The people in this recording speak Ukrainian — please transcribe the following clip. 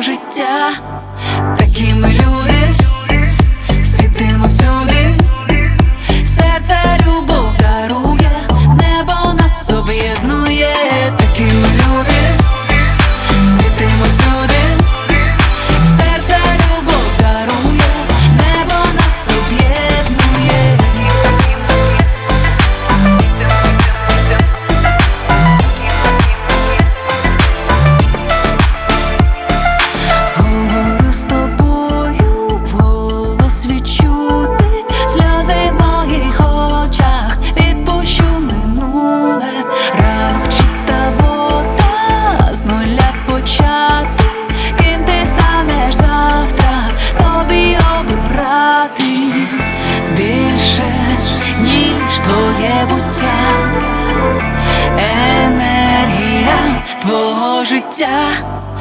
життя. Такі ми люди, світимо всюди, серце любов дарує, небо нас об'єднує. Такі ми люди, світимо всюди, серце любов дарує, небо нас об'єднує. Говорю з тобою, вголос відчути, сльози в моїх очах, відпущу минуле. Ранок чиста вода, з нуля почати. Ким ти станеш завтра, тобі обирати. Більше, ніж твоє буття, енергія твого життя.